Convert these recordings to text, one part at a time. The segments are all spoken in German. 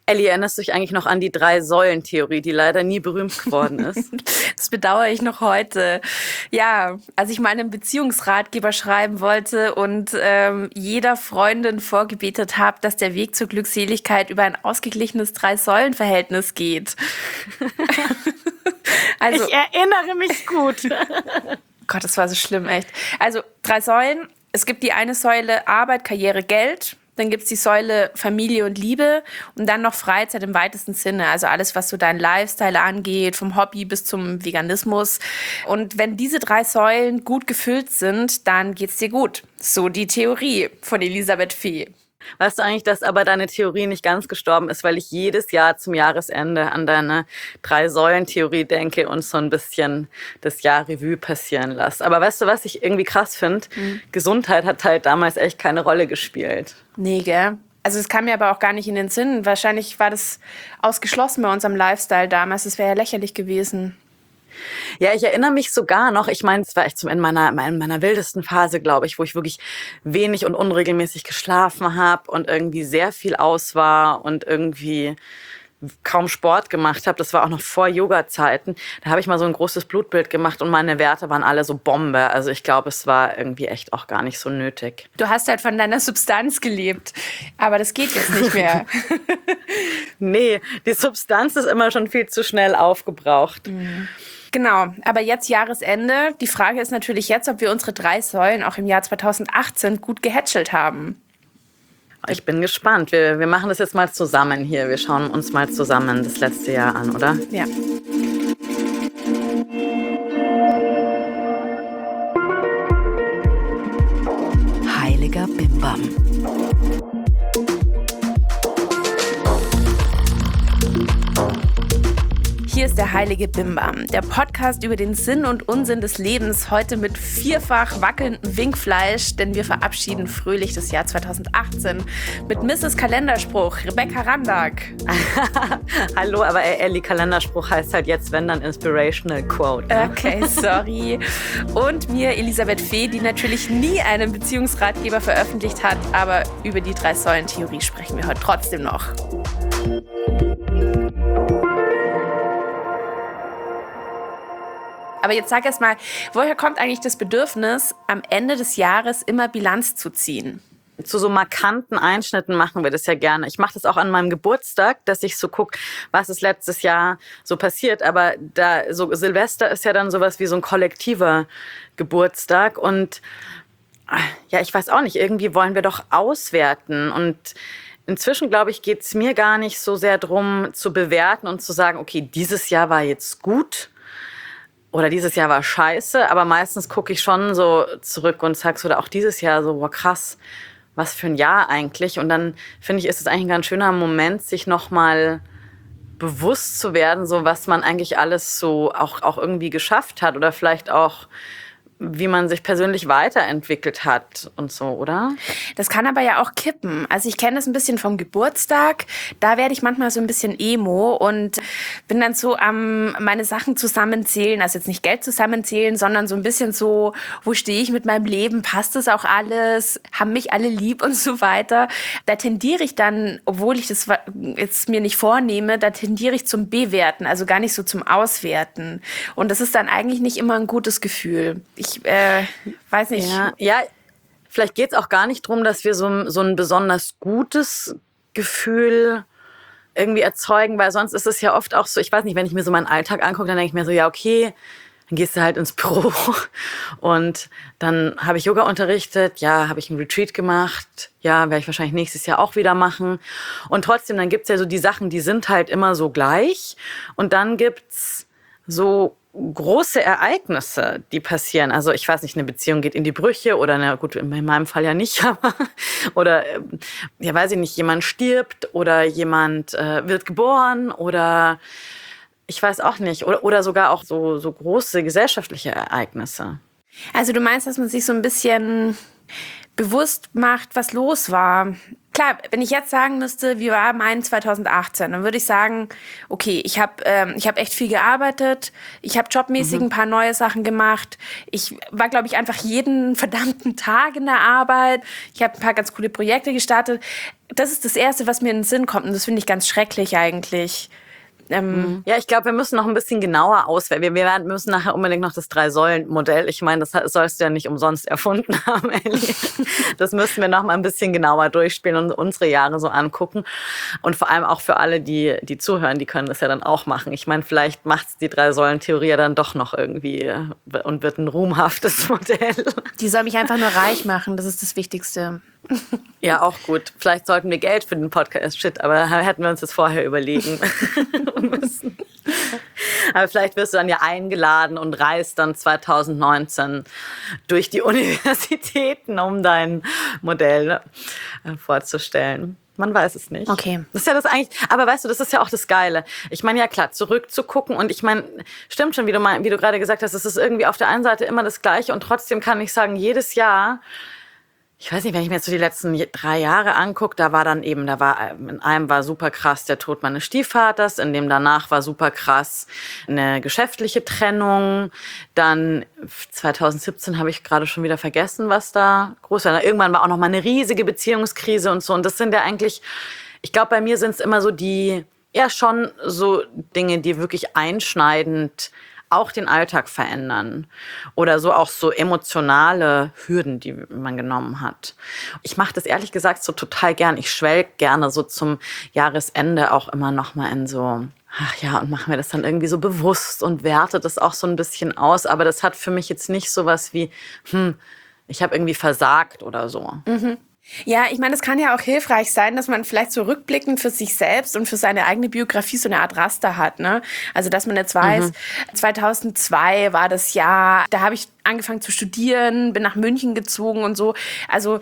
Elli, erinnerst du dich eigentlich noch an die 3-Säulen-Theorie, die leider nie berühmt geworden ist? Das bedauere ich noch heute. Ja, als ich mal einen Beziehungsratgeber schreiben wollte und jeder Freundin vorgebetet habe, dass der Weg zur Glückseligkeit über ein ausgeglichenes 3-Säulen-Verhältnis geht. Also, ich erinnere mich gut. Gott, das war so schlimm, echt. Also 3 Säulen. Es gibt die eine Säule Arbeit, Karriere, Geld. Dann gibt es die Säule Familie und Liebe und dann noch Freizeit im weitesten Sinne. Also alles, was so dein Lifestyle angeht, vom Hobby bis zum Veganismus. Und wenn diese 3 Säulen gut gefüllt sind, dann geht's dir gut. So die Theorie von Elisabeth Fee. Weißt du eigentlich, dass aber deine Theorie nicht ganz gestorben ist, weil ich jedes Jahr zum Jahresende an deine 3-Säulen-Theorie denke und so ein bisschen das Jahr Revue passieren lasse. Aber weißt du, was ich irgendwie krass finde? Gesundheit hat halt damals echt keine Rolle gespielt. Nee, gell? Also es kam mir aber auch gar nicht in den Sinn. Wahrscheinlich war das ausgeschlossen bei unserem Lifestyle damals. Das wäre ja lächerlich gewesen. Ja, ich erinnere mich sogar noch, ich meine, es war echt zum Ende meiner wildesten Phase, glaube ich, wo ich wirklich wenig und unregelmäßig geschlafen habe und irgendwie sehr viel aus war und irgendwie kaum Sport gemacht habe. Das war auch noch vor Yoga-Zeiten. Da habe ich mal so ein großes Blutbild gemacht und meine Werte waren alle so Bombe. Also ich glaube, es war irgendwie echt auch gar nicht so nötig. Du hast halt von deiner Substanz gelebt, aber das geht jetzt nicht mehr. Nee, die Substanz ist immer schon viel zu schnell aufgebraucht. Genau, aber jetzt Jahresende. Die Frage ist natürlich jetzt, ob wir unsere 3 Säulen auch im Jahr 2018 gut gehätschelt haben. Ich bin gespannt. Wir machen das jetzt mal zusammen hier. Wir schauen uns mal zusammen das letzte Jahr an, oder? Ja. Heiliger Bimbam. Hier ist der Heilige Bimbam, der Podcast über den Sinn und Unsinn des Lebens, heute mit 4-fach wackelndem Winkfleisch, denn wir verabschieden fröhlich das Jahr 2018 mit Mrs. Kalenderspruch, Rebecca Randack. Hallo, aber Elli, Kalenderspruch heißt halt jetzt, wenn, dann Inspirational Quote. Ne? Okay, sorry. Und mir, Elisabeth Fee, die natürlich nie einen Beziehungsratgeber veröffentlicht hat, aber über die 3-Säulen-Theorie sprechen wir heute trotzdem noch. Aber jetzt sag erst mal, woher kommt eigentlich das Bedürfnis, am Ende des Jahres immer Bilanz zu ziehen? Zu so markanten Einschnitten machen wir das ja gerne. Ich mache das auch an meinem Geburtstag, dass ich so gucke, was ist letztes Jahr so passiert. Aber da so Silvester ist ja dann sowas wie so ein kollektiver Geburtstag. Und ja, ich weiß auch nicht, irgendwie wollen wir doch auswerten. Und inzwischen, glaube ich, geht es mir gar nicht so sehr drum zu bewerten und zu sagen, okay, dieses Jahr war jetzt gut. Oder dieses Jahr war scheiße, aber meistens gucke ich schon so zurück und sage so, oder auch dieses Jahr so, wow, krass, was für ein Jahr eigentlich. Und dann finde ich, ist es eigentlich ein ganz schöner Moment, sich nochmal bewusst zu werden, so was man eigentlich alles so auch irgendwie geschafft hat oder vielleicht auch wie man sich persönlich weiterentwickelt hat und so, oder? Das kann aber ja auch kippen. Also ich kenne das ein bisschen vom Geburtstag. Da werde ich manchmal so ein bisschen emo und bin dann so am meine Sachen zusammenzählen. Also jetzt nicht Geld zusammenzählen, sondern so ein bisschen so, wo stehe ich mit meinem Leben? Passt das auch alles? Haben mich alle lieb und so weiter? Da tendiere ich dann, obwohl ich das jetzt mir nicht vornehme, da tendiere ich zum Bewerten, also gar nicht so zum Auswerten. Und das ist dann eigentlich nicht immer ein gutes Gefühl. Ich weiß nicht. Ja, vielleicht geht es auch gar nicht darum, dass wir so ein besonders gutes Gefühl irgendwie erzeugen, weil sonst ist es ja oft auch so, ich weiß nicht, wenn ich mir so meinen Alltag angucke, dann denke ich mir so, ja, okay, dann gehst du halt ins Büro und dann habe ich Yoga unterrichtet, ja, habe ich einen Retreat gemacht, ja, werde ich wahrscheinlich nächstes Jahr auch wieder machen. Und trotzdem, dann gibt's ja so die Sachen, die sind halt immer so gleich und dann gibt's so große Ereignisse, die passieren. Also ich weiß nicht, eine Beziehung geht in die Brüche oder, na gut, in meinem Fall ja nicht, aber oder, ja weiß ich nicht, jemand stirbt oder jemand wird geboren oder ich weiß auch nicht. Oder sogar auch so große gesellschaftliche Ereignisse. Also du meinst, dass man sich so ein bisschen bewusst macht, was los war Klar, wenn ich jetzt sagen müsste, wie war mein 2018, dann würde ich sagen, okay, ich hab echt viel gearbeitet, ich habe jobmäßig ein paar neue Sachen gemacht, ich war, glaube ich, einfach jeden verdammten Tag in der Arbeit, ich habe ein paar ganz coole Projekte gestartet. Das ist das Erste, was mir in den Sinn kommt und das finde ich ganz schrecklich eigentlich. Ja, ich glaube, wir müssen noch ein bisschen genauer auswählen. Wir müssen nachher unbedingt noch das 3-Säulen-Modell. Ich meine, das sollst du ja nicht umsonst erfunden haben, Ellie. Das müssen wir noch mal ein bisschen genauer durchspielen und unsere Jahre so angucken. Und vor allem auch für alle, die zuhören, die können das ja dann auch machen. Ich meine, vielleicht macht's die 3-Säulen-Theorie ja dann doch noch irgendwie und wird ein ruhmhaftes Modell. Die soll mich einfach nur reich machen, das ist das Wichtigste. Ja, auch gut. Vielleicht sollten wir Geld für den Podcast, aber hätten wir uns das vorher überlegen müssen. Aber vielleicht wirst du dann ja eingeladen und reist dann 2019 durch die Universitäten, um dein Modell vorzustellen. Man weiß es nicht. Okay. Das ist ja das eigentlich, aber weißt du, das ist ja auch das Geile. Ich meine, ja klar, zurückzugucken und ich meine, stimmt schon, wie du gerade gesagt hast, es ist irgendwie auf der einen Seite immer das Gleiche und trotzdem kann ich sagen, jedes Jahr, ich weiß nicht, wenn ich mir jetzt so die letzten 3 Jahre angucke, in einem war super krass der Tod meines Stiefvaters, in dem danach war super krass eine geschäftliche Trennung, dann 2017 habe ich gerade schon wieder vergessen, was da groß war. Irgendwann war auch noch mal eine riesige Beziehungskrise und so und das sind ja eigentlich, ich glaube, bei mir sind es immer so schon so Dinge, die wirklich einschneidend auch den Alltag verändern oder so auch so emotionale Hürden, die man genommen hat. Ich mache das ehrlich gesagt so total gern. Ich schwelg gerne so zum Jahresende auch immer noch mal in so, ach ja, und mache mir das dann irgendwie so bewusst und werte das auch so ein bisschen aus. Aber das hat für mich jetzt nicht so was wie, ich habe irgendwie versagt oder so. Mhm. Ja, ich meine, es kann ja auch hilfreich sein, dass man vielleicht so rückblickend für sich selbst und für seine eigene Biografie so eine Art Raster hat, ne? Also, dass man jetzt weiß, 2002 war das Jahr, da habe ich angefangen zu studieren, bin nach München gezogen und so. Also,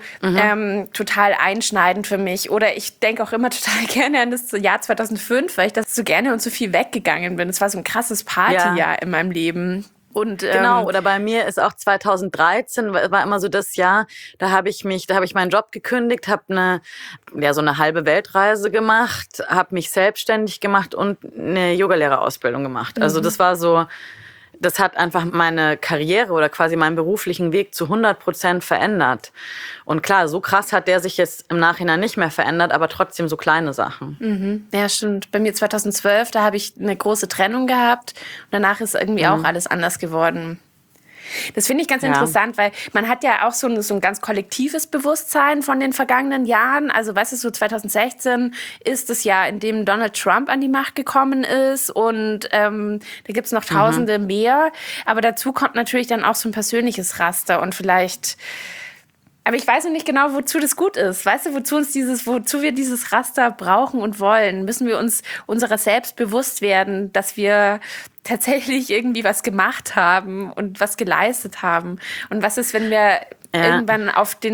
total einschneidend für mich. Oder ich denke auch immer total gerne an das Jahr 2005, weil ich das so gerne und so viel weggegangen bin. Es war so ein krasses Partyjahr in meinem Leben. Und, genau, oder bei mir ist auch 2013 war immer so das Jahr, da habe ich meinen Job gekündigt, habe so eine halbe Weltreise gemacht, habe mich selbstständig gemacht und eine Yogalehrerausbildung gemacht. Also das war so, das hat einfach meine Karriere oder quasi meinen beruflichen Weg zu 100% verändert. Und klar, so krass hat der sich jetzt im Nachhinein nicht mehr verändert, aber trotzdem so kleine Sachen. Ja, stimmt. Bei mir 2012, da habe ich eine große Trennung gehabt. Und danach ist irgendwie auch alles anders geworden. Das finde ich ganz interessant, weil man hat ja auch so ein ganz kollektives Bewusstsein von den vergangenen Jahren. Also, weißt du, so 2016 ist das Jahr, in dem Donald Trump an die Macht gekommen ist und da gibt's noch Tausende mehr. Aber dazu kommt natürlich dann auch so ein persönliches Raster und vielleicht... Aber ich weiß noch nicht genau, wozu das gut ist. Weißt du, wozu wir dieses Raster brauchen und wollen? Müssen wir uns unserer selbst bewusst werden, dass wir tatsächlich irgendwie was gemacht haben und was geleistet haben? Und was ist, wenn wir irgendwann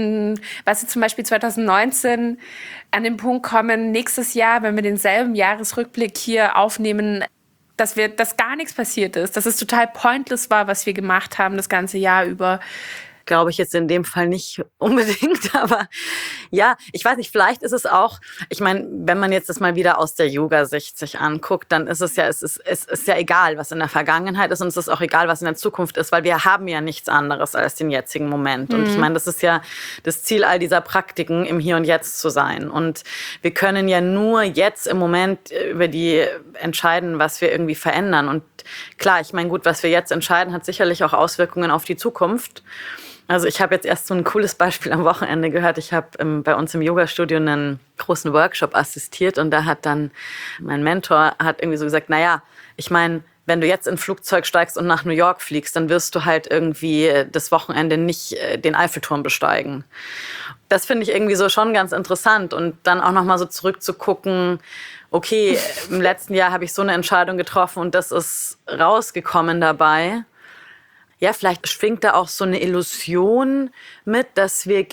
zum Beispiel 2019 an den Punkt kommen, nächstes Jahr, wenn wir denselben Jahresrückblick hier aufnehmen, dass gar nichts passiert ist, dass es total pointless war, was wir gemacht haben das ganze Jahr über. Glaube ich jetzt in dem Fall nicht unbedingt, aber ja, ich weiß nicht, vielleicht ist es auch, ich meine, wenn man jetzt das mal wieder aus der Yoga-Sicht sich anguckt, dann ist es ist ja egal, was in der Vergangenheit ist und es ist auch egal, was in der Zukunft ist, weil wir haben ja nichts anderes als den jetzigen Moment. Und ich meine, das ist ja das Ziel all dieser Praktiken, im Hier und Jetzt zu sein. Und wir können ja nur jetzt im Moment über die entscheiden, was wir irgendwie verändern. Und klar, ich meine, gut, was wir jetzt entscheiden, hat sicherlich auch Auswirkungen auf die Zukunft. Also ich habe jetzt erst so ein cooles Beispiel am Wochenende gehört. Ich habe bei uns im Yoga-Studio einen großen Workshop assistiert und da hat dann mein Mentor irgendwie so gesagt, naja, ich meine, wenn du jetzt in ein Flugzeug steigst und nach New York fliegst, dann wirst du halt irgendwie das Wochenende nicht den Eiffelturm besteigen. Das finde ich irgendwie so schon ganz interessant und dann auch nochmal so zurückzugucken, okay, im letzten Jahr habe ich so eine Entscheidung getroffen und das ist rausgekommen dabei. Ja, vielleicht schwingt da auch so eine Illusion mit, dass wir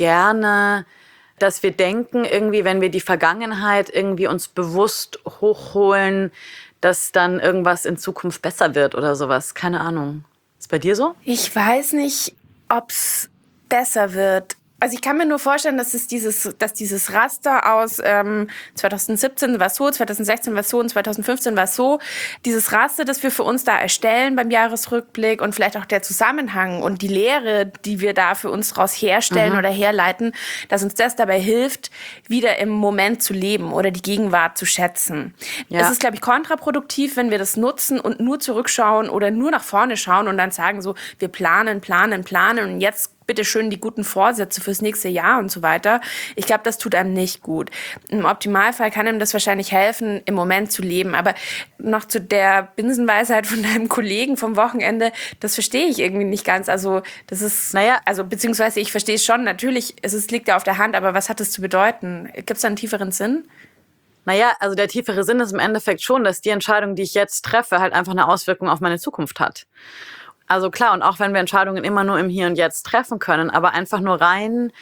denken, irgendwie, wenn wir die Vergangenheit irgendwie uns bewusst hochholen, dass dann irgendwas in Zukunft besser wird oder sowas. Keine Ahnung. Ist bei dir so? Ich weiß nicht, ob's besser wird. Also ich kann mir nur vorstellen, dass dieses Raster aus 2017 war so, 2016 war so und 2015 war so, dieses Raster, das wir für uns da erstellen beim Jahresrückblick und vielleicht auch der Zusammenhang und die Lehre, die wir da für uns daraus herstellen oder herleiten, dass uns das dabei hilft, wieder im Moment zu leben oder die Gegenwart zu schätzen. Ja. Es ist, glaube ich, kontraproduktiv, wenn wir das nutzen und nur zurückschauen oder nur nach vorne schauen und dann sagen so, wir planen und jetzt bitte schön die guten Vorsätze fürs nächste Jahr und so weiter. Ich glaube, das tut einem nicht gut. Im Optimalfall kann einem das wahrscheinlich helfen, im Moment zu leben. Aber noch zu der Binsenweisheit von deinem Kollegen vom Wochenende, das verstehe ich irgendwie nicht ganz. Also das ist, beziehungsweise ich verstehe es schon. Natürlich, liegt ja auf der Hand, aber was hat das zu bedeuten? Gibt es da einen tieferen Sinn? Naja, also der tiefere Sinn ist im Endeffekt schon, dass die Entscheidung, die ich jetzt treffe, halt einfach eine Auswirkung auf meine Zukunft hat. Also klar, und auch wenn wir Entscheidungen immer nur im Hier und Jetzt treffen können, aber einfach nur rein,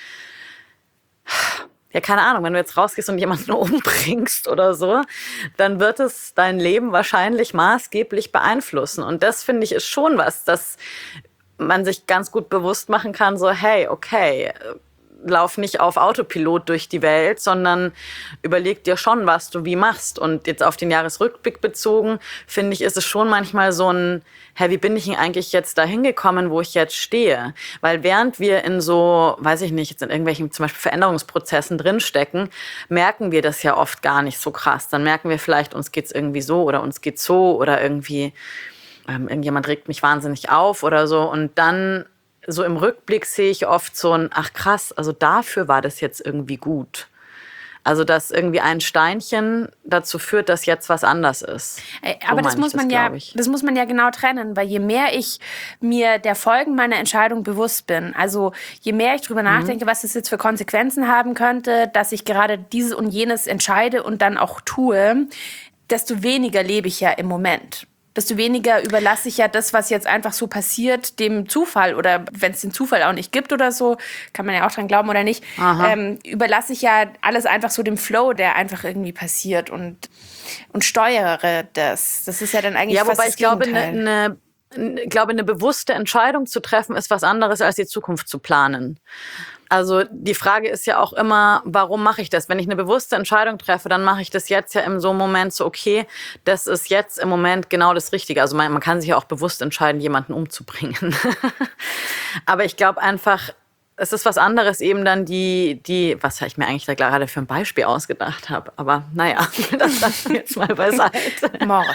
ja, keine Ahnung, wenn du jetzt rausgehst und jemanden umbringst oder so, dann wird es dein Leben wahrscheinlich maßgeblich beeinflussen. Und das, finde ich, ist schon was, dass man sich ganz gut bewusst machen kann, so, hey, okay, lauf nicht auf Autopilot durch die Welt, sondern überleg dir schon, was du wie machst. Und jetzt auf den Jahresrückblick bezogen, finde ich, ist es schon manchmal so ein, wie bin ich denn eigentlich jetzt da hingekommen, wo ich jetzt stehe? Weil während wir in so, weiß ich nicht, jetzt in irgendwelchen zum Beispiel Veränderungsprozessen drinstecken, merken wir das ja oft gar nicht so krass. Dann merken wir vielleicht, uns geht's irgendwie so oder uns geht's so oder irgendwie irgendjemand regt mich wahnsinnig auf oder so. Und dann so im Rückblick sehe ich oft so ein, ach krass, also dafür war das jetzt irgendwie gut. Also dass irgendwie ein Steinchen dazu führt, dass jetzt was anders ist. Aber das muss man ja genau trennen, weil je mehr ich mir der Folgen meiner Entscheidung bewusst bin, also je mehr ich drüber nachdenke, was das jetzt für Konsequenzen haben könnte, dass ich gerade dieses und jenes entscheide und dann auch tue, desto weniger lebe ich ja im Moment. Desto weniger überlasse ich ja das, was jetzt einfach so passiert, dem Zufall. Oder wenn es den Zufall auch nicht gibt oder so, kann man ja auch dran glauben oder nicht, überlasse ich ja alles einfach so dem Flow, der einfach irgendwie passiert und steuere das. Das ist ja dann eigentlich fast das Gegenteil. Ich glaube, eine bewusste Entscheidung zu treffen, ist was anderes, als die Zukunft zu planen. Also die Frage ist ja auch immer, warum mache ich das? Wenn ich eine bewusste Entscheidung treffe, dann mache ich das jetzt ja in so einem Moment so, okay, das ist jetzt im Moment genau das Richtige. Also man kann sich ja auch bewusst entscheiden, jemanden umzubringen. Aber ich glaube einfach, es ist was anderes eben dann was ich mir eigentlich da gerade für ein Beispiel ausgedacht habe. Aber naja, das lassen wir jetzt mal beiseite. Mord.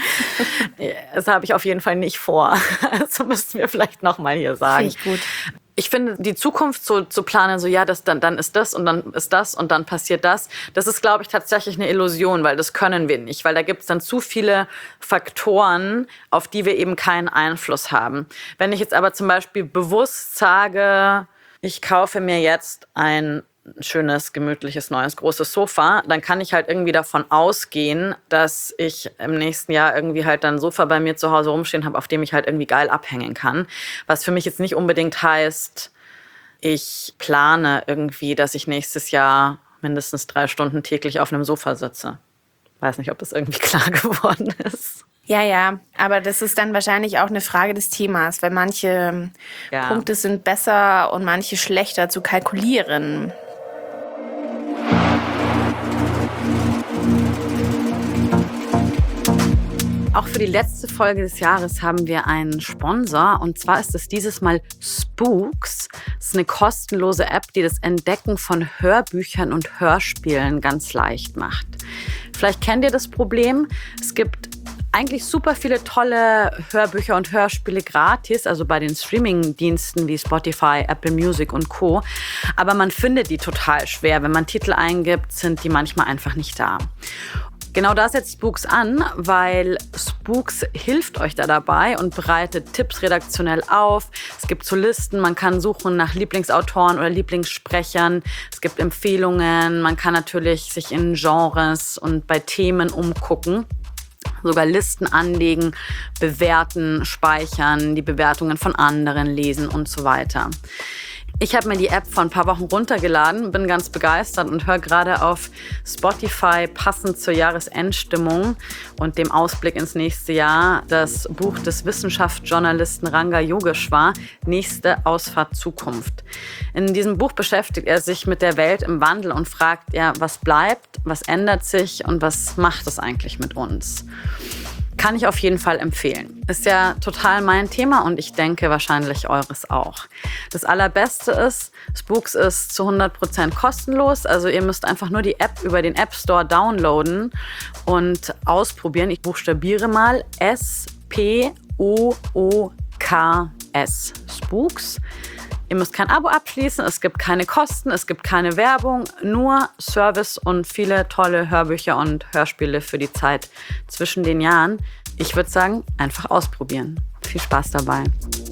Das habe ich auf jeden Fall nicht vor. Also müssten wir vielleicht noch mal hier sagen. Finde ich gut. Ich finde, die Zukunft so zu planen, so ja, dann ist das und dann ist das und dann passiert das, das ist, glaube ich, tatsächlich eine Illusion, weil das können wir nicht, weil da gibt es dann zu viele Faktoren, auf die wir eben keinen Einfluss haben. Wenn ich jetzt aber zum Beispiel bewusst sage, ich kaufe mir jetzt ein schönes, gemütliches, neues, großes Sofa, dann kann ich halt irgendwie davon ausgehen, dass ich im nächsten Jahr irgendwie halt dann ein Sofa bei mir zu Hause rumstehen habe, auf dem ich halt irgendwie geil abhängen kann. Was für mich jetzt nicht unbedingt heißt, ich plane irgendwie, dass ich nächstes Jahr mindestens 3 Stunden täglich auf einem Sofa sitze. Weiß nicht, ob das irgendwie klar geworden ist. Ja, aber das ist dann wahrscheinlich auch eine Frage des Themas, weil manche Punkte sind besser und manche schlechter zu kalkulieren. Auch für die letzte Folge des Jahres haben wir einen Sponsor, und zwar ist es dieses Mal Spooks. Das ist eine kostenlose App, die das Entdecken von Hörbüchern und Hörspielen ganz leicht macht. Vielleicht kennt ihr das Problem. Es gibt eigentlich super viele tolle Hörbücher und Hörspiele gratis, also bei den Streaming-Diensten wie Spotify, Apple Music und Co. Aber man findet die total schwer. Wenn man Titel eingibt, sind die manchmal einfach nicht da. Genau da setzt Spooks an, weil Spooks hilft euch da dabei und bereitet Tipps redaktionell auf. Es gibt so Listen, man kann suchen nach Lieblingsautoren oder Lieblingssprechern. Es gibt Empfehlungen, man kann natürlich sich in Genres und bei Themen umgucken. Sogar Listen anlegen, bewerten, speichern, die Bewertungen von anderen lesen und so weiter. Ich habe mir die App vor ein paar Wochen runtergeladen, bin ganz begeistert und höre gerade auf Spotify passend zur Jahresendstimmung und dem Ausblick ins nächste Jahr das Buch des Wissenschaftsjournalisten Ranga Yogeshwar, Nächste Ausfahrt Zukunft. In diesem Buch beschäftigt er sich mit der Welt im Wandel und fragt, ja, was bleibt, was ändert sich und was macht es eigentlich mit uns? Kann ich auf jeden Fall empfehlen. Ist ja total mein Thema und ich denke wahrscheinlich eures auch. Das Allerbeste ist, Spooks ist zu 100% kostenlos. Also ihr müsst einfach nur die App über den App Store downloaden und ausprobieren. Ich buchstabiere mal S-P-O-O-K-S. Spooks. Ihr müsst kein Abo abschließen, es gibt keine Kosten, es gibt keine Werbung, nur Service und viele tolle Hörbücher und Hörspiele für die Zeit zwischen den Jahren. Ich würde sagen, einfach ausprobieren. Viel Spaß dabei.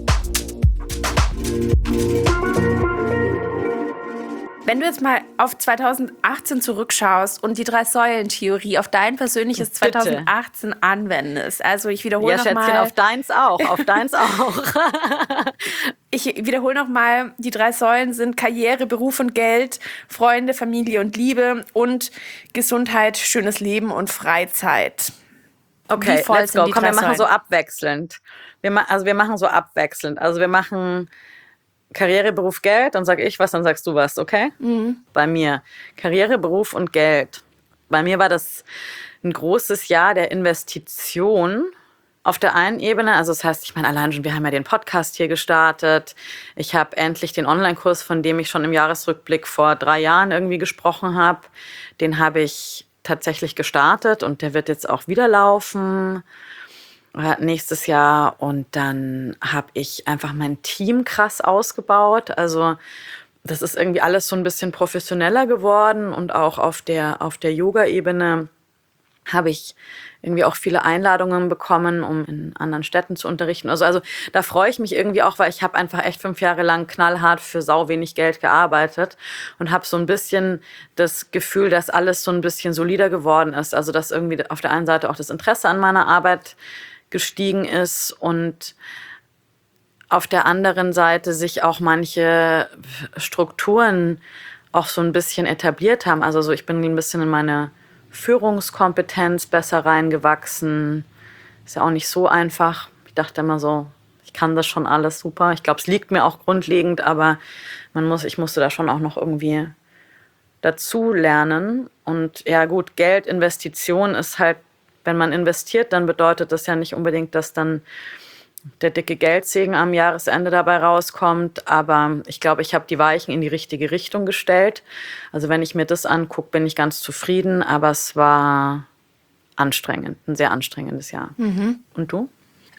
Wenn du jetzt mal auf 2018 zurückschaust und die 3-Säulen-Theorie auf dein persönliches 2018 anwendest, also ich wiederhole nochmal. Ja, Schätzchen, auf deins auch, auf deins auch. Ich wiederhole nochmal, die 3 Säulen sind Karriere, Beruf und Geld, Freunde, Familie und Liebe und Gesundheit, schönes Leben und Freizeit. Okay, let's go. Komm, wir machen so abwechselnd. Wir machen so abwechselnd. Also wir machen Karriere, Beruf, Geld, dann sage ich was, dann sagst du was, okay? Mhm. Bei mir Karriere, Beruf und Geld. Bei mir war das ein großes Jahr der Investition. Auf der einen Ebene, also das heißt, ich meine, allein schon, wir haben ja den Podcast hier gestartet. Ich habe endlich den Online-Kurs, von dem ich schon im Jahresrückblick vor 3 Jahren irgendwie gesprochen habe, den habe ich tatsächlich gestartet und der wird jetzt auch wieder laufen nächstes Jahr. Und dann habe ich einfach mein Team krass ausgebaut. Also das ist irgendwie alles so ein bisschen professioneller geworden und auch auf der Yoga-Ebene habe ich irgendwie auch viele Einladungen bekommen, um in anderen Städten zu unterrichten. Also da freue ich mich irgendwie auch, weil ich habe einfach echt 5 Jahre lang knallhart für sau wenig Geld gearbeitet und habe so ein bisschen das Gefühl, dass alles so ein bisschen solider geworden ist. Also dass irgendwie auf der einen Seite auch das Interesse an meiner Arbeit gestiegen ist und auf der anderen Seite sich auch manche Strukturen auch so ein bisschen etabliert haben. Also so, ich bin ein bisschen in meine Führungskompetenz besser reingewachsen. Ist ja auch nicht so einfach. Ich dachte immer so, ich kann das schon alles super. Ich glaube, es liegt mir auch grundlegend, aber ich musste da schon auch noch irgendwie dazu lernen. Und ja gut, Geld, Investition ist halt, wenn man investiert, dann bedeutet das ja nicht unbedingt, dass dann der dicke Geldsegen am Jahresende dabei rauskommt. Aber ich glaube, ich habe die Weichen in die richtige Richtung gestellt. Also wenn ich mir das angucke, bin ich ganz zufrieden. Aber es war anstrengend, ein sehr anstrengendes Jahr. Mhm. Und du?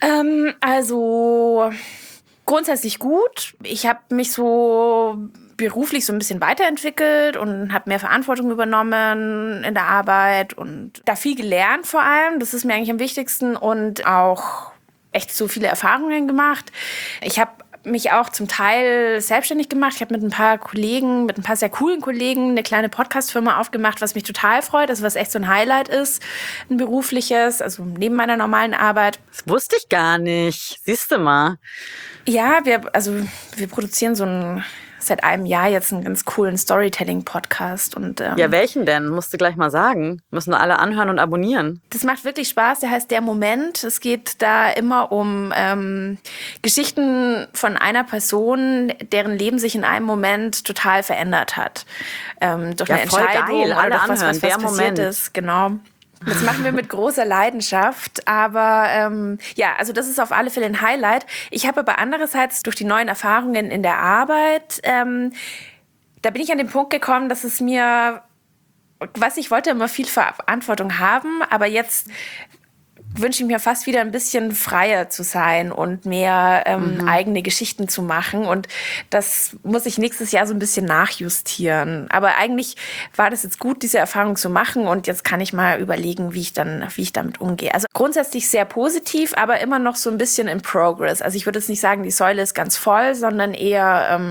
Also grundsätzlich gut. Ich habe mich so beruflich so ein bisschen weiterentwickelt und habe mehr Verantwortung übernommen in der Arbeit und da viel gelernt vor allem. Das ist mir eigentlich am wichtigsten und auch echt so viele Erfahrungen gemacht. Ich habe mich auch zum Teil selbstständig gemacht. Ich habe mit ein paar sehr coolen Kollegen eine kleine Podcast-Firma aufgemacht, was mich total freut, also was echt so ein Highlight ist, ein berufliches, also neben meiner normalen Arbeit. Das wusste ich gar nicht. Siehst du mal. Ja, wir produzieren seit einem Jahr jetzt einen ganz coolen Storytelling-Podcast. Ja, welchen denn? Musst du gleich mal sagen. Müssen alle anhören und abonnieren. Das macht wirklich Spaß. Der heißt Der Moment. Es geht da immer um Geschichten von einer Person, deren Leben sich in einem Moment total verändert hat. Durch eine Entscheidung geil. Alle oder was anhören. passiert Moment ist. Genau. Das machen wir mit großer Leidenschaft, aber also das ist auf alle Fälle ein Highlight. Ich habe aber andererseits durch die neuen Erfahrungen in der Arbeit, da bin ich an den Punkt gekommen, dass es mir, ich wollte immer viel Verantwortung haben, aber jetzt wünsche ich mir fast wieder ein bisschen freier zu sein und mehr eigene Geschichten zu machen. Und das muss ich nächstes Jahr so ein bisschen nachjustieren. Aber eigentlich war das jetzt gut, diese Erfahrung zu machen. Und jetzt kann ich mal überlegen, wie ich damit umgehe. Also grundsätzlich sehr positiv, aber immer noch so ein bisschen in Progress. Also ich würde jetzt nicht sagen, die Säule ist ganz voll, sondern eher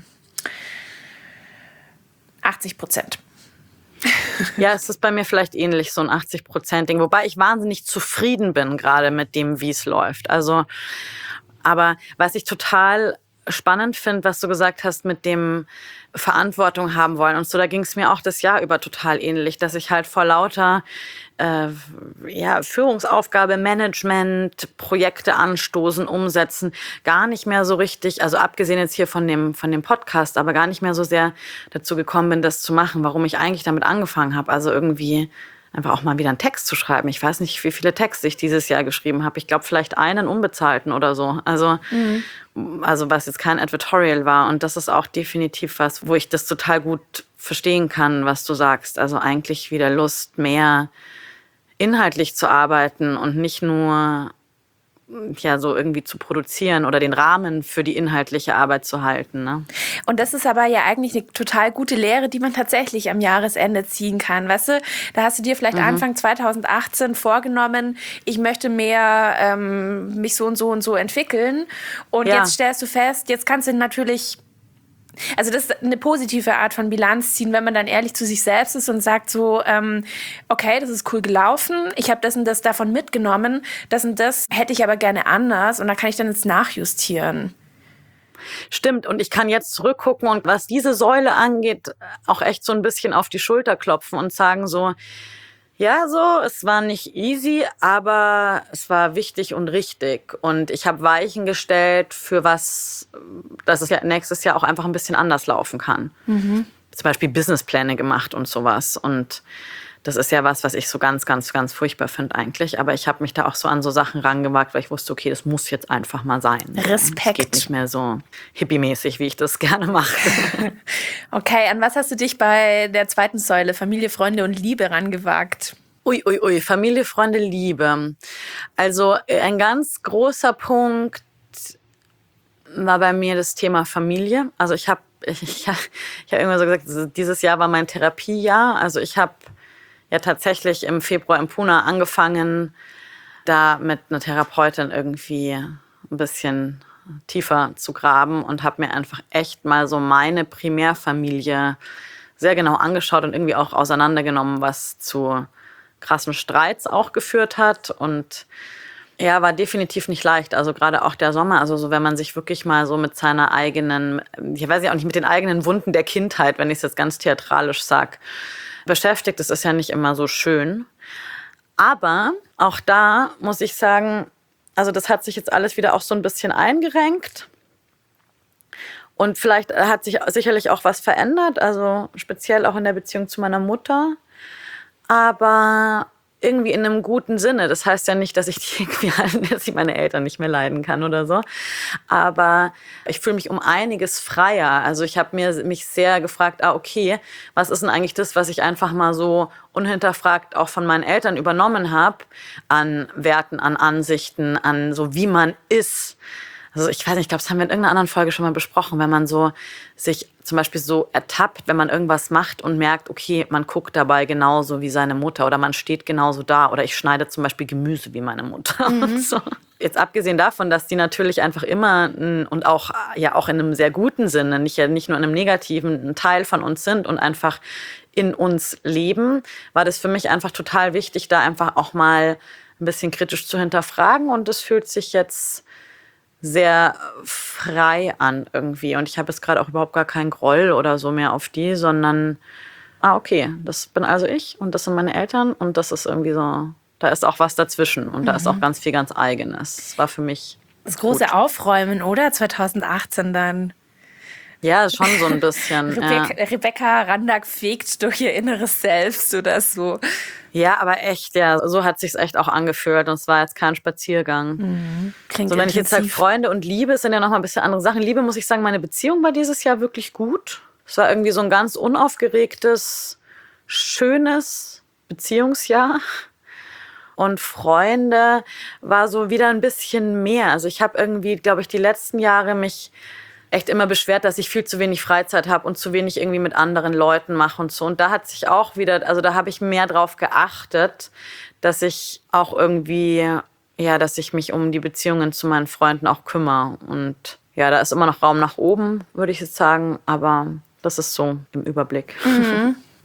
80%. Ja, es ist bei mir vielleicht ähnlich, so ein 80%-Ding. Wobei ich wahnsinnig zufrieden bin, gerade mit dem, wie es läuft. Also, aber was ich total spannend finde, was du gesagt hast mit dem Verantwortung haben wollen und so. Da ging es mir auch das Jahr über total ähnlich, dass ich halt vor lauter Führungsaufgabe, Management, Projekte anstoßen, umsetzen, gar nicht mehr so richtig, also abgesehen jetzt hier von dem Podcast, aber gar nicht mehr so sehr dazu gekommen bin, das zu machen, warum ich eigentlich damit angefangen habe. Also irgendwie einfach auch mal wieder einen Text zu schreiben. Ich weiß nicht, wie viele Texte ich dieses Jahr geschrieben habe. Ich glaube, vielleicht einen unbezahlten oder so. Also was jetzt kein Advertorial war. Und das ist auch definitiv was, wo ich das total gut verstehen kann, was du sagst. Also eigentlich wieder Lust, mehr inhaltlich zu arbeiten und nicht nur so irgendwie zu produzieren oder den Rahmen für die inhaltliche Arbeit zu halten. Ne? Und das ist aber ja eigentlich eine total gute Lehre, die man tatsächlich am Jahresende ziehen kann. Weißt du, da hast du dir vielleicht Anfang 2018 vorgenommen, ich möchte mehr mich so und so entwickeln. Und jetzt stellst du fest, jetzt kannst du natürlich... Also das ist eine positive Art von Bilanz ziehen, wenn man dann ehrlich zu sich selbst ist und sagt so, okay, das ist cool gelaufen, ich habe das und das davon mitgenommen, das und das hätte ich aber gerne anders und da kann ich dann jetzt nachjustieren. Stimmt, und ich kann jetzt zurückgucken und was diese Säule angeht, auch echt so ein bisschen auf die Schulter klopfen und sagen so, ja, so, es war nicht easy, aber es war wichtig und richtig. Und ich habe Weichen gestellt für was, dass es ja nächstes Jahr auch einfach ein bisschen anders laufen kann. Zum Beispiel Businesspläne gemacht und sowas. Und das ist ja was ich so ganz, ganz, ganz furchtbar finde eigentlich. Aber ich habe mich da auch so an so Sachen rangewagt, weil ich wusste, okay, das muss jetzt einfach mal sein. Respekt. Es geht nicht mehr so hippie-mäßig, wie ich das gerne mache. Okay, an was hast du dich bei der zweiten Säule, Familie, Freunde und Liebe, rangewagt? Ui, Familie, Freunde, Liebe. Also ein ganz großer Punkt war bei mir das Thema Familie. Also ich hab irgendwann so gesagt, dieses Jahr war mein Therapiejahr. Also ich habe ja tatsächlich im Februar in Pune angefangen, da mit einer Therapeutin irgendwie ein bisschen tiefer zu graben und habe mir einfach echt mal so meine Primärfamilie sehr genau angeschaut und irgendwie auch auseinandergenommen, was zu krassen Streits auch geführt hat. Und ja, war definitiv nicht leicht. Also gerade auch der Sommer, also so, wenn man sich wirklich mal so mit seiner eigenen, ich weiß ja auch nicht, mit den eigenen Wunden der Kindheit, wenn ich es jetzt ganz theatralisch sag, beschäftigt. Das ist ja nicht immer so schön. Aber auch da muss ich sagen, also das hat sich jetzt alles wieder auch so ein bisschen eingerenkt. Und vielleicht hat sich sicherlich auch was verändert, also speziell auch in der Beziehung zu meiner Mutter. Aber irgendwie in einem guten Sinne. Das heißt ja nicht, dass ich meine Eltern nicht mehr leiden kann oder so. Aber ich fühle mich um einiges freier. Also ich habe mich sehr gefragt, okay, was ist denn eigentlich das, was ich einfach mal so unhinterfragt auch von meinen Eltern übernommen habe, an Werten, an Ansichten, an so wie man ist. Also ich weiß nicht, ich glaube, das haben wir in irgendeiner anderen Folge schon mal besprochen, wenn man so sich zum Beispiel so ertappt, wenn man irgendwas macht und merkt, okay, man guckt dabei genauso wie seine Mutter oder man steht genauso da oder ich schneide zum Beispiel Gemüse wie meine Mutter. Und so. Jetzt abgesehen davon, dass die natürlich einfach immer und auch in einem sehr guten Sinne, nicht nur in einem negativen, ein Teil von uns sind und einfach in uns leben, war das für mich einfach total wichtig, da einfach auch mal ein bisschen kritisch zu hinterfragen und das fühlt sich jetzt sehr frei an irgendwie. Und ich habe jetzt gerade auch überhaupt gar keinen Groll oder so mehr auf die, sondern, okay, das bin also ich und das sind meine Eltern und das ist irgendwie so, da ist auch was dazwischen und da ist auch ganz viel ganz Eigenes. Das war für mich das große gut. Aufräumen, oder? 2018 dann. Ja, schon so ein bisschen. Rebecca Randack fegt durch ihr inneres Selbst oder so. Ja, aber echt, ja, so hat sich's echt auch angefühlt und es war jetzt kein Spaziergang. Klingt so, wenn ich jetzt sage, intensiv. Freunde und Liebe, sind ja noch mal ein bisschen andere Sachen. Liebe, muss ich sagen, meine Beziehung war dieses Jahr wirklich gut. Es war irgendwie so ein ganz unaufgeregtes, schönes Beziehungsjahr. Und Freunde war so wieder ein bisschen mehr. Also ich habe irgendwie, glaube ich, die letzten Jahre mich echt immer beschwert, dass ich viel zu wenig Freizeit habe und zu wenig irgendwie mit anderen Leuten mache und so. Und da hat sich auch wieder, also da habe ich mehr drauf geachtet, dass ich auch irgendwie, dass ich mich um die Beziehungen zu meinen Freunden auch kümmere. Und ja, da ist immer noch Raum nach oben, würde ich jetzt sagen. Aber das ist so im Überblick. Bei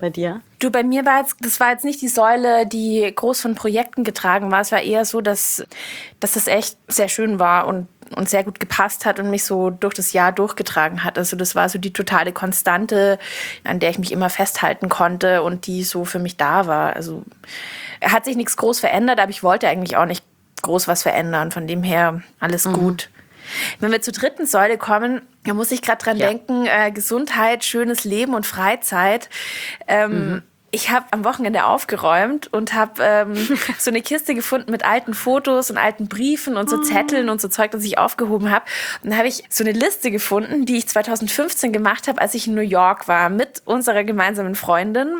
bei dir? Du, bei mir das war jetzt nicht die Säule, die groß von Projekten getragen war. Es war eher so, dass das echt sehr schön war und sehr gut gepasst hat und mich so durch das Jahr durchgetragen hat. Also das war so die totale Konstante, an der ich mich immer festhalten konnte und die so für mich da war. Also hat sich nichts groß verändert, aber ich wollte eigentlich auch nicht groß was verändern. Von dem her alles gut. Wenn wir zur dritten Säule kommen, da muss ich gerade dran denken, Gesundheit, schönes Leben und Freizeit. Ich habe am Wochenende aufgeräumt und habe so eine Kiste gefunden mit alten Fotos und alten Briefen und so Zetteln und so Zeug, das ich aufgehoben habe. Und dann habe ich so eine Liste gefunden, die ich 2015 gemacht habe, als ich in New York war, mit unserer gemeinsamen Freundin.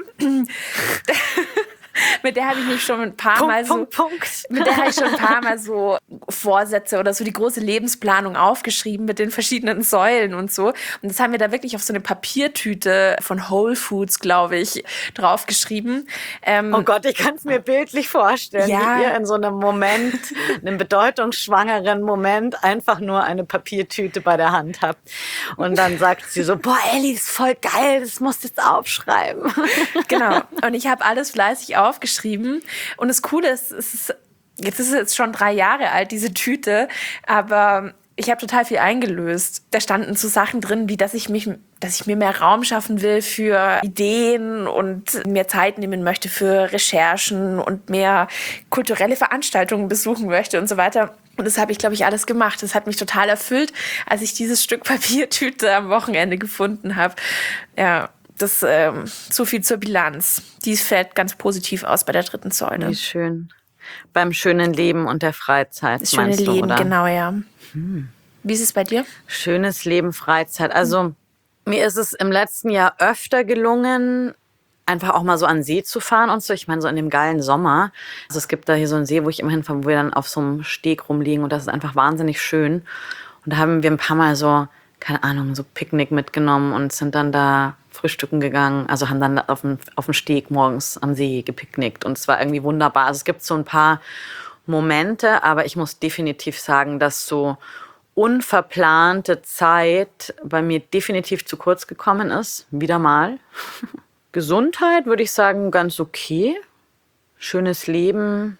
Mit der habe ich mich schon ein paar Mal mit der habe ich schon ein paar Mal so Vorsätze oder so die große Lebensplanung aufgeschrieben mit den verschiedenen Säulen und so. Und das haben wir da wirklich auf so eine Papiertüte von Whole Foods, glaube ich, draufgeschrieben. Oh Gott, ich kann es mir bildlich vorstellen, wie ihr in so einem Moment, einem bedeutungsschwangeren Moment, einfach nur eine Papiertüte bei der Hand habt. Und dann sagt sie so, boah, Elli, ist voll geil, das musst du jetzt aufschreiben. Genau. Und ich habe alles fleißig aufgeschrieben. Und das Coole ist, jetzt ist es schon 3 Jahre alt, diese Tüte, aber ich habe total viel eingelöst. Da standen so Sachen drin, wie dass ich mir mehr Raum schaffen will für Ideen und mehr Zeit nehmen möchte für Recherchen und mehr kulturelle Veranstaltungen besuchen möchte und so weiter. Und das habe ich, glaube ich, alles gemacht. Das hat mich total erfüllt, als ich dieses Stück Papiertüte am Wochenende gefunden habe. Ja. Das so viel zur Bilanz. Die fällt ganz positiv aus bei der dritten Säule. Wie schön. Beim schönen Leben und der Freizeit, das schöne meinst du, Leben, oder? Genau, ja. Wie ist es bei dir? Schönes Leben, Freizeit. Also mir ist es im letzten Jahr öfter gelungen, einfach auch mal so an den See zu fahren und so. Ich meine, so in dem geilen Sommer. Also es gibt da hier so einen See, wo ich immer hinfahre, wo wir dann auf so einem Steg rumliegen und das ist einfach wahnsinnig schön. Und da haben wir ein paar Mal so, keine Ahnung, so Picknick mitgenommen und sind dann da frühstücken gegangen, also haben dann auf dem Steg morgens am See gepicknickt und es war irgendwie wunderbar. Also es gibt so ein paar Momente, aber ich muss definitiv sagen, dass so unverplante Zeit bei mir definitiv zu kurz gekommen ist, wieder mal. Gesundheit würde ich sagen, ganz okay. Schönes Leben,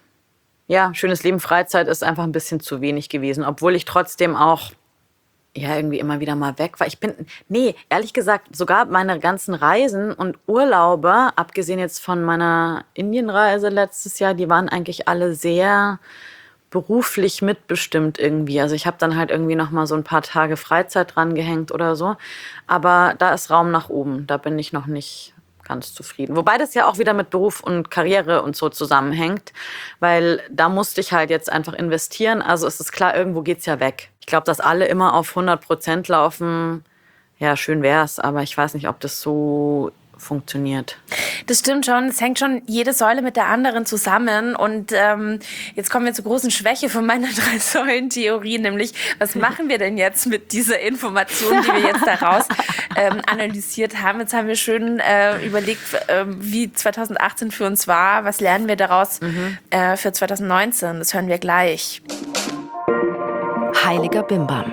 Freizeit ist einfach ein bisschen zu wenig gewesen, obwohl ich trotzdem auch irgendwie immer wieder mal weg war. Ehrlich gesagt, sogar meine ganzen Reisen und Urlaube, abgesehen jetzt von meiner Indienreise letztes Jahr, die waren eigentlich alle sehr beruflich mitbestimmt irgendwie. Also ich habe dann halt irgendwie noch mal so ein paar Tage Freizeit dran gehängt oder so. Aber da ist Raum nach oben. Da bin ich noch nicht ganz zufrieden. Wobei das ja auch wieder mit Beruf und Karriere und so zusammenhängt, weil da musste ich halt jetzt einfach investieren. Also es ist klar, irgendwo geht's ja weg. Ich glaube, dass alle immer auf 100% laufen, ja, schön wär's, aber ich weiß nicht, ob das so funktioniert. Das stimmt schon. Es hängt schon jede Säule mit der anderen zusammen. Und jetzt kommen wir zur großen Schwäche von meiner 3-Säulen-Theorie, nämlich was machen wir denn jetzt mit dieser Information, die wir jetzt daraus analysiert haben? Jetzt haben wir schön überlegt, wie 2018 für uns war. Was lernen wir daraus für 2019? Das hören wir gleich. Heiliger Bimbam.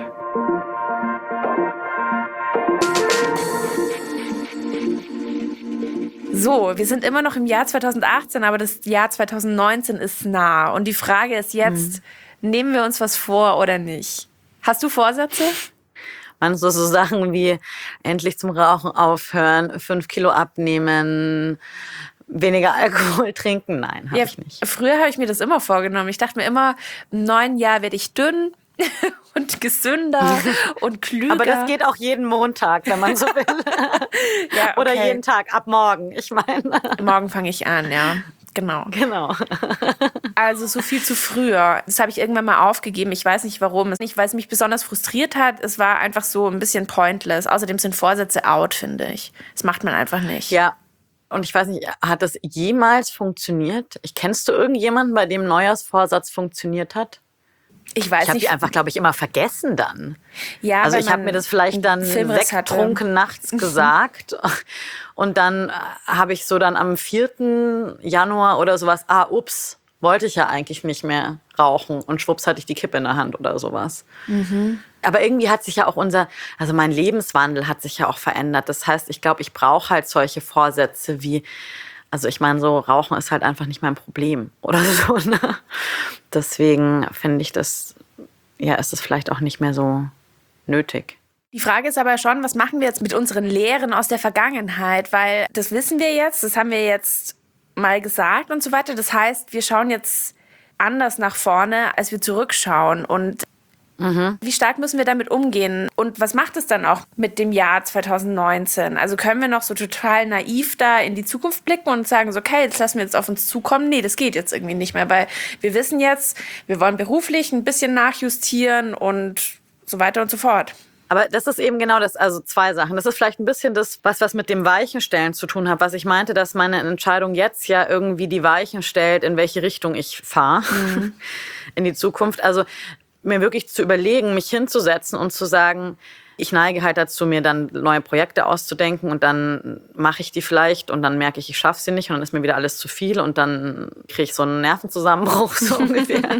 So, wir sind immer noch im Jahr 2018, aber das Jahr 2019 ist nah. Und die Frage ist jetzt, nehmen wir uns was vor oder nicht? Hast du Vorsätze? Man so Sachen wie endlich zum Rauchen aufhören, 5 Kilo abnehmen, weniger Alkohol trinken. Nein, habe ich nicht. Früher habe ich mir das immer vorgenommen. Ich dachte mir immer, im neuen Jahr werde ich dünn und gesünder und klüger. Aber das geht auch jeden Montag, wenn man so will. Ja, okay. Oder jeden Tag, ab morgen. Ich meine. Morgen fange ich an, ja. Genau. Also so viel zu früher. Das habe ich irgendwann mal aufgegeben. Ich weiß nicht warum. Nicht, weil es mich besonders frustriert hat. Es war einfach so ein bisschen pointless. Außerdem sind Vorsätze out, finde ich. Das macht man einfach nicht. Ja. Und ich weiß nicht, hat das jemals funktioniert? Kennst du irgendjemanden, bei dem Neujahrsvorsatz funktioniert hat? Ich weiß nicht. Ich habe die einfach, glaube ich, immer vergessen dann. Ja, also ich habe mir das vielleicht dann wegtrunken nachts gesagt und dann habe ich so dann am 4. Januar oder sowas, wollte ich ja eigentlich nicht mehr rauchen und schwupps hatte ich die Kippe in der Hand oder sowas. Aber irgendwie hat sich ja auch also mein Lebenswandel hat sich ja auch verändert. Das heißt, ich glaube, ich brauche halt solche Vorsätze wie, also ich meine, so Rauchen ist halt einfach nicht mein Problem oder so. Ne? Deswegen finde ich ist es vielleicht auch nicht mehr so nötig. Die Frage ist aber schon, was machen wir jetzt mit unseren Lehren aus der Vergangenheit? Weil das wissen wir jetzt, das haben wir jetzt mal gesagt und so weiter. Das heißt, wir schauen jetzt anders nach vorne, als wir zurückschauen. Und wie stark müssen wir damit umgehen? Und was macht es dann auch mit dem Jahr 2019? Also können wir noch so total naiv da in die Zukunft blicken und sagen so, okay, jetzt lassen wir jetzt auf uns zukommen. Nee, das geht jetzt irgendwie nicht mehr, weil wir wissen jetzt, wir wollen beruflich ein bisschen nachjustieren und so weiter und so fort. Aber das ist eben genau das, also zwei Sachen. Das ist vielleicht ein bisschen das, was mit dem Weichenstellen zu tun hat, was ich meinte, dass meine Entscheidung jetzt ja irgendwie die Weichen stellt, in welche Richtung ich fahre in die Zukunft. Also mir wirklich zu überlegen, mich hinzusetzen und zu sagen, ich neige halt dazu, mir dann neue Projekte auszudenken und dann mache ich die vielleicht und dann merke ich schaffe sie nicht und dann ist mir wieder alles zu viel und dann kriege ich so einen Nervenzusammenbruch so ungefähr.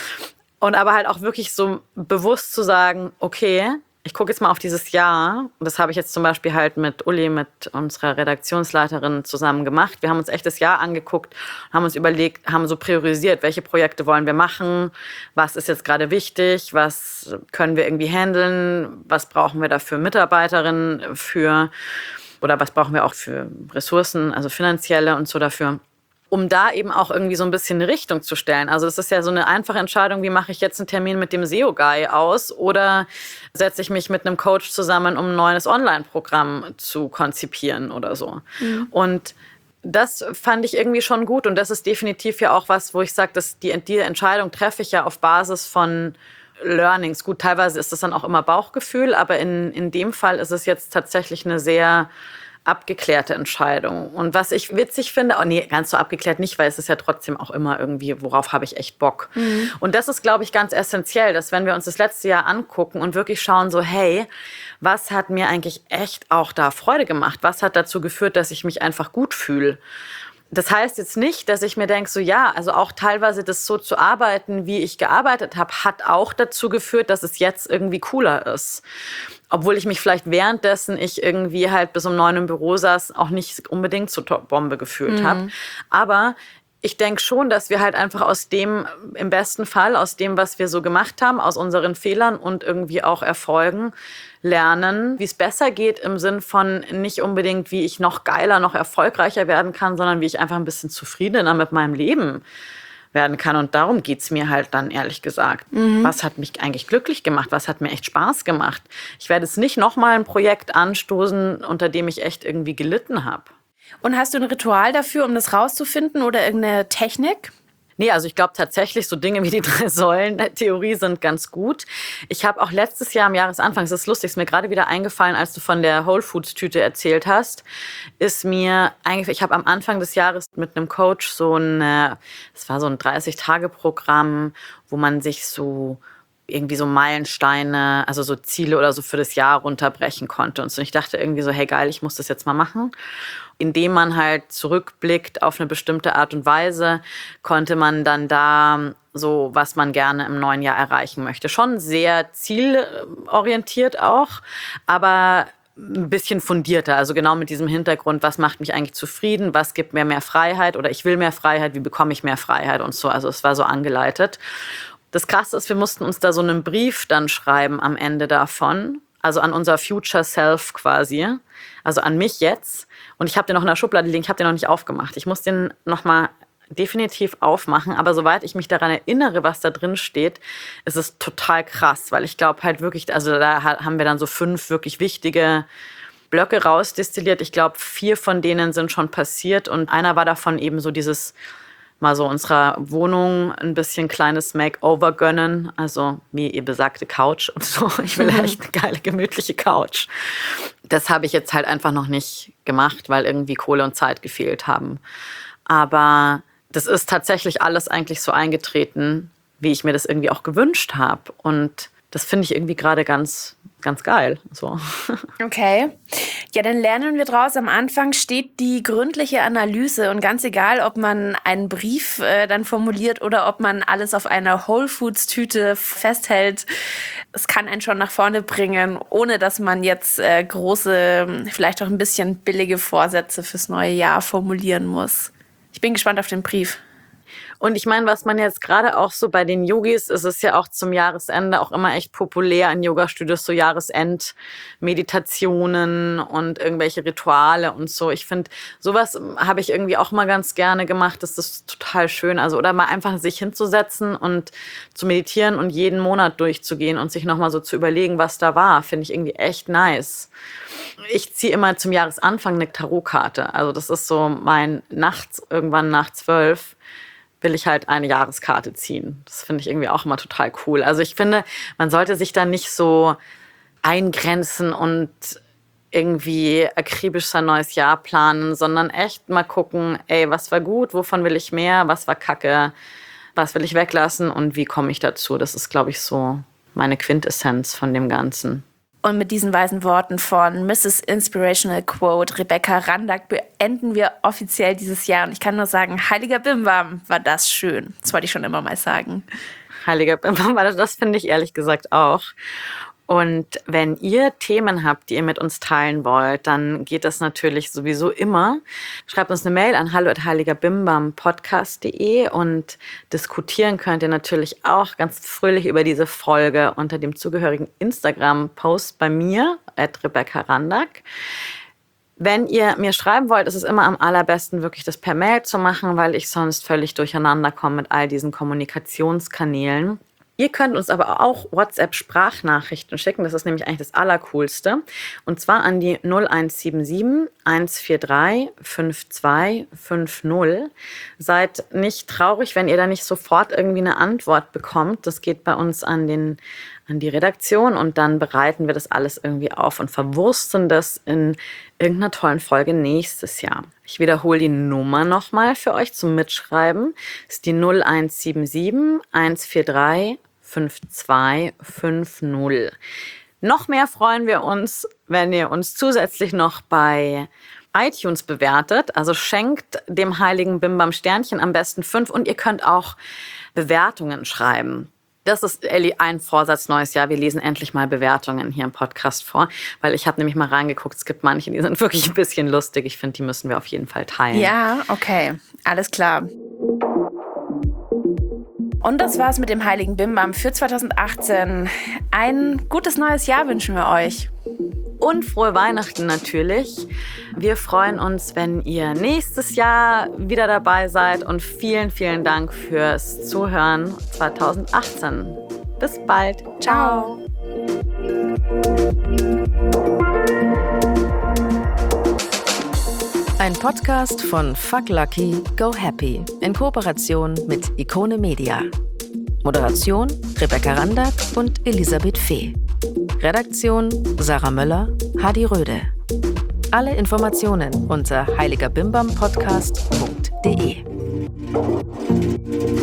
Und aber halt auch wirklich so bewusst zu sagen, okay, ich gucke jetzt mal auf dieses Jahr. Und das habe ich jetzt zum Beispiel halt mit Uli, mit unserer Redaktionsleiterin zusammen gemacht. Wir haben uns echt das Jahr angeguckt, haben uns überlegt, haben so priorisiert, welche Projekte wollen wir machen, was ist jetzt gerade wichtig, was können wir irgendwie handeln, was brauchen wir dafür Mitarbeiterinnen für oder was brauchen wir auch für Ressourcen, also finanzielle und so dafür. Um da eben auch irgendwie so ein bisschen eine Richtung zu stellen. Also es ist ja so eine einfache Entscheidung, wie mache ich jetzt einen Termin mit dem SEO-Guy aus oder setze ich mich mit einem Coach zusammen, um ein neues Online-Programm zu konzipieren oder so. Und das fand ich irgendwie schon gut und das ist definitiv ja auch was, wo ich sage, dass die Entscheidung treffe ich ja auf Basis von Learnings. Gut, teilweise ist das dann auch immer Bauchgefühl, aber in dem Fall ist es jetzt tatsächlich eine sehr abgeklärte Entscheidung. Und was ich witzig finde, ganz so abgeklärt nicht, weil es ist ja trotzdem auch immer irgendwie, worauf habe ich echt Bock. Und das ist, glaube ich, ganz essentiell, dass wenn wir uns das letzte Jahr angucken und wirklich schauen so, hey, was hat mir eigentlich echt auch da Freude gemacht? Was hat dazu geführt, dass ich mich einfach gut fühle? Das heißt jetzt nicht, dass ich mir denke, so ja, also auch teilweise das so zu arbeiten, wie ich gearbeitet habe, hat auch dazu geführt, dass es jetzt irgendwie cooler ist. Obwohl ich mich vielleicht währenddessen ich irgendwie halt bis um 9 im Büro saß, auch nicht unbedingt zur Top-Bombe gefühlt habe. Aber ich denke schon, dass wir halt einfach aus dem, im besten Fall, aus dem, was wir so gemacht haben, aus unseren Fehlern und irgendwie auch Erfolgen, lernen, wie es besser geht im Sinn von nicht unbedingt, wie ich noch geiler, noch erfolgreicher werden kann, sondern wie ich einfach ein bisschen zufriedener mit meinem Leben werden kann. Und darum geht's mir halt dann, ehrlich gesagt. Was hat mich eigentlich glücklich gemacht? Was hat mir echt Spaß gemacht? Ich werde jetzt nicht nochmal ein Projekt anstoßen, unter dem ich echt irgendwie gelitten habe. Und hast du ein Ritual dafür, um das rauszufinden oder irgendeine Technik? Nee, also ich glaube tatsächlich, so Dinge wie die 3-Säulen-Theorie sind ganz gut. Ich habe auch letztes Jahr am Jahresanfang, es ist lustig, ist mir gerade wieder eingefallen, als du von der Whole Foods-Tüte erzählt hast, ist mir eingefallen, ich habe am Anfang des Jahres mit einem Coach es war so ein 30-Tage-Programm, wo man sich so irgendwie so Meilensteine, also so Ziele oder so für das Jahr runterbrechen konnte. Und so, ich dachte irgendwie so, hey geil, ich muss das jetzt mal machen. Indem man halt zurückblickt auf eine bestimmte Art und Weise, konnte man dann da so, was man gerne im neuen Jahr erreichen möchte. Schon sehr zielorientiert auch, aber ein bisschen fundierter. Also genau mit diesem Hintergrund, was macht mich eigentlich zufrieden, was gibt mir mehr Freiheit oder ich will mehr Freiheit, wie bekomme ich mehr Freiheit und so. Also es war so angeleitet. Das Krasse ist, wir mussten uns da so einen Brief dann schreiben am Ende davon, also an unser Future Self quasi, also an mich jetzt. Und ich habe den noch in der Schublade liegen, ich habe den noch nicht aufgemacht. Ich muss den noch mal definitiv aufmachen, aber soweit ich mich daran erinnere, was da drin steht, ist es total krass, weil ich glaube halt wirklich, also da haben wir dann so 5 wirklich wichtige Blöcke rausdestilliert. Ich glaube, 4 von denen sind schon passiert und einer war davon eben so dieses mal so unserer Wohnung ein bisschen kleines Makeover gönnen. Also wie ihr besagte Couch und so. Ich will echt eine geile, gemütliche Couch. Das habe ich jetzt halt einfach noch nicht gemacht, weil irgendwie Kohle und Zeit gefehlt haben. Aber das ist tatsächlich alles eigentlich so eingetreten, wie ich mir das irgendwie auch gewünscht habe. Und das finde ich irgendwie gerade ganz ganz geil. So. Okay. Ja, dann lernen wir draus. Am Anfang steht die gründliche Analyse und ganz egal, ob man einen Brief dann formuliert oder ob man alles auf einer Whole Foods Tüte festhält, es kann einen schon nach vorne bringen, ohne dass man jetzt große, vielleicht auch ein bisschen billige Vorsätze fürs neue Jahr formulieren muss. Ich bin gespannt auf den Brief. Und ich meine, was man jetzt gerade auch so bei den Yogis, ist es ja auch zum Jahresende auch immer echt populär in Yoga-Studios, so Jahresend-Meditationen und irgendwelche Rituale und so. Ich finde, sowas habe ich irgendwie auch mal ganz gerne gemacht. Das ist total schön. Also, oder mal einfach sich hinzusetzen und zu meditieren und jeden Monat durchzugehen und sich nochmal so zu überlegen, was da war, finde ich irgendwie echt nice. Ich ziehe immer zum Jahresanfang eine Tarotkarte. Also das ist so mein nachts, irgendwann nach 12, will ich halt eine Jahreskarte ziehen. Das finde ich irgendwie auch immer total cool. Also ich finde, man sollte sich da nicht so eingrenzen und irgendwie akribisch sein neues Jahr planen, sondern echt mal gucken, ey, was war gut, wovon will ich mehr, was war kacke, was will ich weglassen und wie komme ich dazu. Das ist, glaube ich, so meine Quintessenz von dem Ganzen. Und mit diesen weisen Worten von Mrs. Inspirational Quote Rebecca Randack beenden wir offiziell dieses Jahr. Und ich kann nur sagen, heiliger Bimbam, war das schön. Das wollte ich schon immer mal sagen. Heiliger Bimbam, das finde ich ehrlich gesagt auch. Und wenn ihr Themen habt, die ihr mit uns teilen wollt, dann geht das natürlich sowieso immer. Schreibt uns eine Mail an hallo@heiligerbimbampodcast.de und diskutieren könnt ihr natürlich auch ganz fröhlich über diese Folge unter dem zugehörigen Instagram-Post bei mir, @RebeccaRandack. Wenn ihr mir schreiben wollt, ist es immer am allerbesten, wirklich das per Mail zu machen, weil ich sonst völlig durcheinander komme mit all diesen Kommunikationskanälen. Ihr könnt uns aber auch WhatsApp-Sprachnachrichten schicken. Das ist nämlich eigentlich das Allercoolste. Und zwar an die 0177 143 5250. Seid nicht traurig, wenn ihr da nicht sofort irgendwie eine Antwort bekommt. Das geht bei uns an die Redaktion und dann bereiten wir das alles irgendwie auf und verwursten das in irgendeiner tollen Folge nächstes Jahr. Ich wiederhole die Nummer nochmal für euch zum Mitschreiben. Das ist die 0177 143 5250. Noch mehr freuen wir uns, wenn ihr uns zusätzlich noch bei iTunes bewertet. Also schenkt dem heiligen Bimbam Sternchen am besten 5 und ihr könnt auch Bewertungen schreiben. Das ist, Elli, ein Vorsatz neues Jahr. Wir lesen endlich mal Bewertungen hier im Podcast vor, weil ich habe nämlich mal reingeguckt, es gibt manche, die sind wirklich ein bisschen lustig. Ich finde, die müssen wir auf jeden Fall teilen. Ja, okay, alles klar. Und das war's mit dem heiligen Bimbam für 2018. Ein gutes neues Jahr wünschen wir euch. Und frohe Weihnachten natürlich. Wir freuen uns, wenn ihr nächstes Jahr wieder dabei seid. Und vielen, vielen Dank fürs Zuhören 2018. Bis bald. Ciao. Ein Podcast von Fuck Lucky, Go Happy in Kooperation mit Ikone Media. Moderation Rebecca Randack und Elisabeth Fee. Redaktion Sarah Möller, Hadi Röde. Alle Informationen unter heiligerbimbampodcast.de.